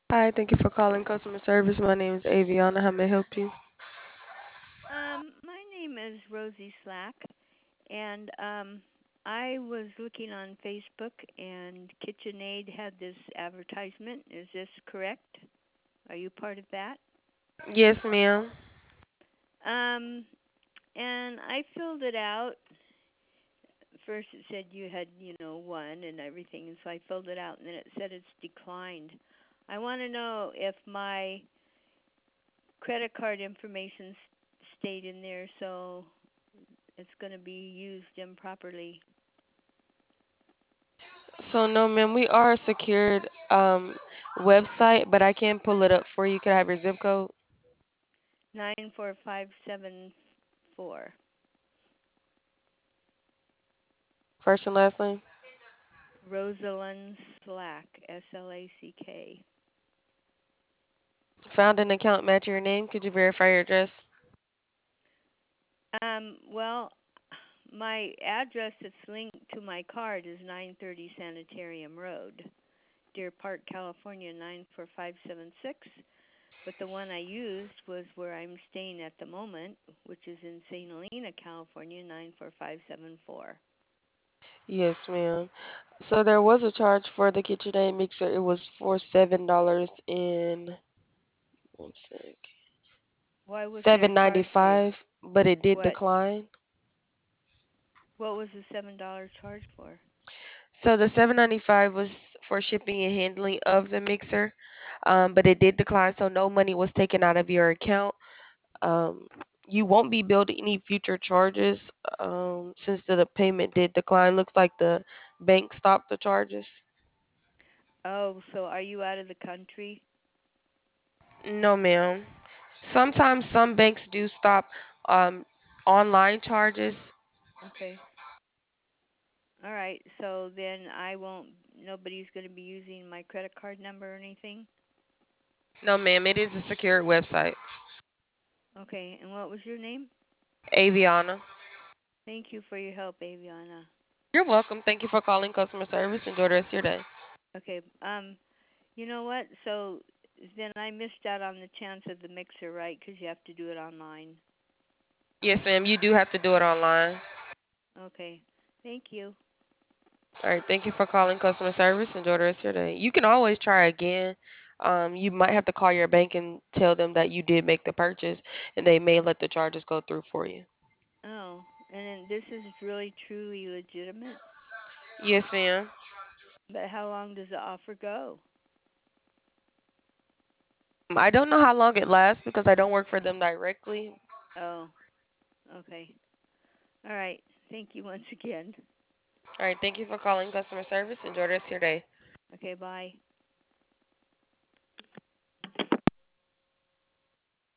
Hi, thank you for calling customer service. My name is Aviana. How may I help you? My name is Rosie Slack, and I was looking on Facebook, and KitchenAid had this advertisement. Is this correct? Are you part of that? Yes, ma'am. Um, and I filled it out. First, it said you had, won and everything, and so I filled it out, and then it said it's declined. I want to know if my credit card information stayed in there, so it's going to be used improperly. So, no, ma'am, we are a secured website, but I can pull it up for you. Could I have your zip code? 94574. First and last name? Rosalind Slack, Slack. Found an account matching your name. Could you verify your address? Well, my address that's linked to my card is 930 Sanitarium Road, Deer Park, California 94576. But the one I used was where I'm staying at the moment, which is in St. Helena, California 94574. Yes, ma'am. So there was a charge for the KitchenAid mixer. It was for $7 and one sec, Why was there seven a ninety charge for? five, but it did What? decline. What was the $7 charge for? So the 795 was for shipping and handling of the mixer, but it did decline, so no money was taken out of your account. Um, you won't be billed any future charges since the payment did decline. Looks like the bank stopped the charges. Oh, so are you out of the country? No, ma'am. Sometimes some banks do stop um, online charges. Okay. All right. So then I won't, nobody's going to be using my credit card number or anything? No, ma'am. It is a secure website. Okay. And what was your name? Aviana. Thank you for your help, Aviana. You're welcome. Thank you for calling customer service. Enjoy the rest of your day. Okay. You know what? So then I missed out on the chance of the mixer, right? Because you have to do it online. Yes, ma'am. You do have to do it online. Okay. Thank you. All right, thank you for calling customer service. Enjoy the rest of your day. You can always try again. You might have to call your bank and tell them that you did make the purchase, and they may let the charges go through for you. Oh, and then this is really truly legitimate. Yes, ma'am. But how long does the offer go? I don't know how long it lasts because I don't work for them directly. Oh, okay. All right. Thank you once again. All right, thank you for calling customer service. Enjoy the rest of your day. Okay, bye.